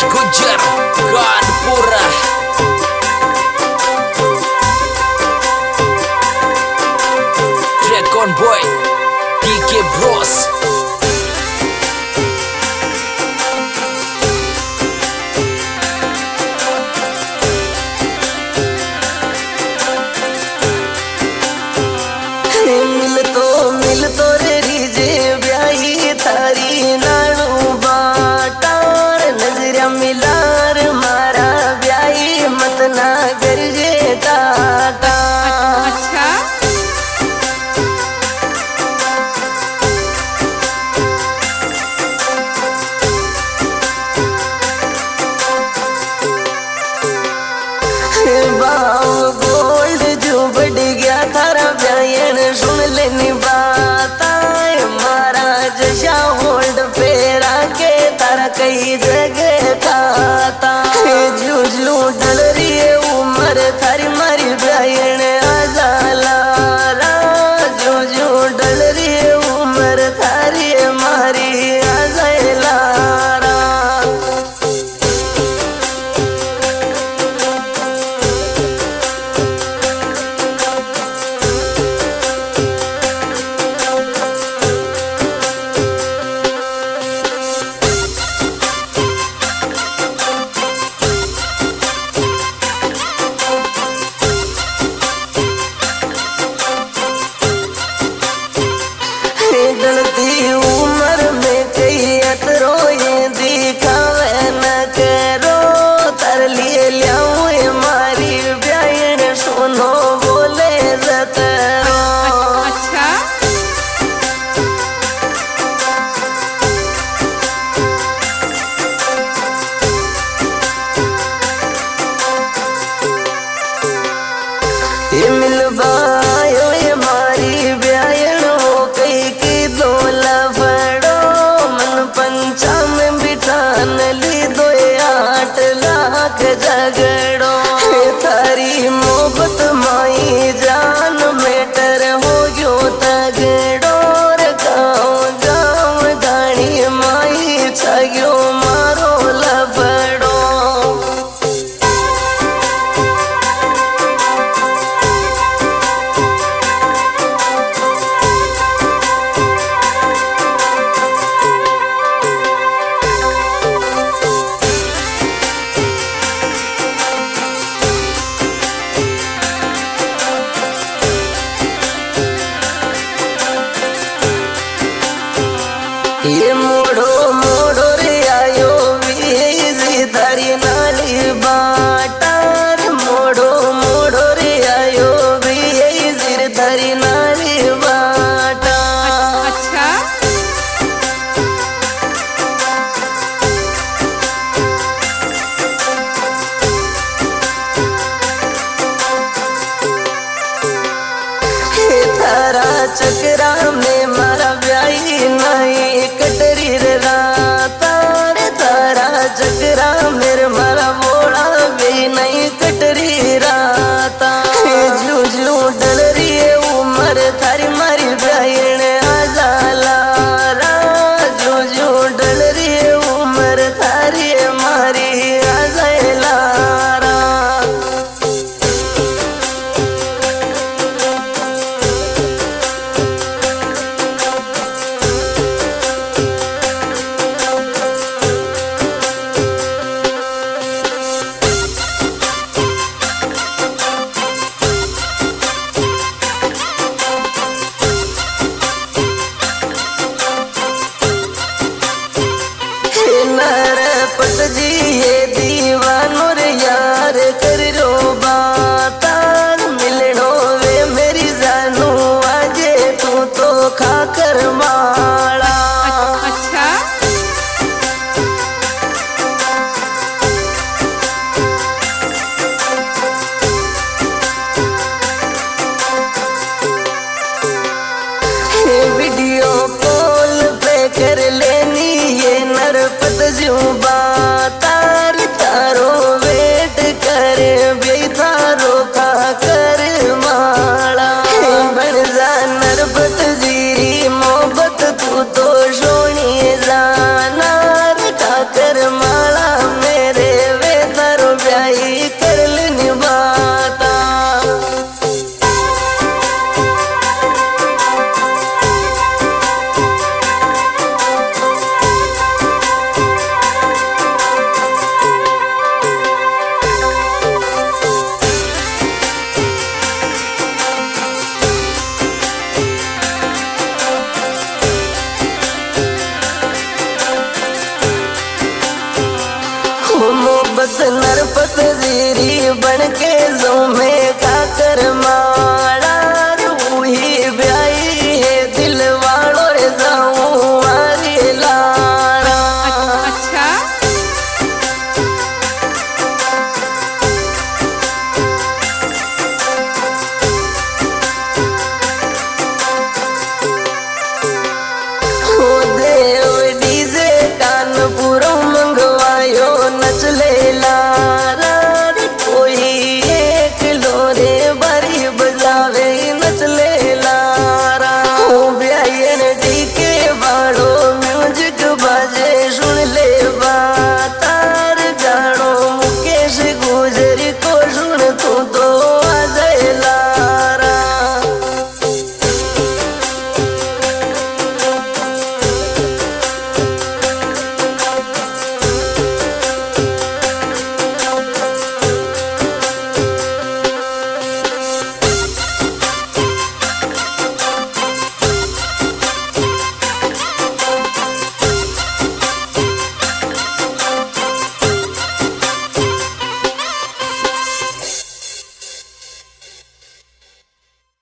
गुज्जर कानपुरा track on boy DK bros मिल तो रे रीजे ब्याही थारी नानू बाटार नजरिया मिलार मारा ब्याही मत ना गरजे टाटा। अच्छा गोल्ड जो बढ़ गया थारा ब्यायन सुन लेनी बात मारा जशा होल्ड पे राके तारा कई जगह खाता जुजलू डल रही है उम्र थारी मारी ब्यायन आजाला जो डल रही है उम्र थारी मारी आजाला। डलती उम्र में कई अतरो ये दिखावे न करो तर लिए लियाऊं मारी ब्यायन सुनो बोले जतरो। अच्छा ये मिलवायो ये मारी ब्यायन हो कई की दोला फड़ो मन पंचा में बिठान ली दो 8 लाख झगड़ो थारी मोहब्बत माई जान मेटर हो गयो तगड़ो गाँव गाँव गाड़ी माई छगयो मारो लफड़ो। ये मोड़ो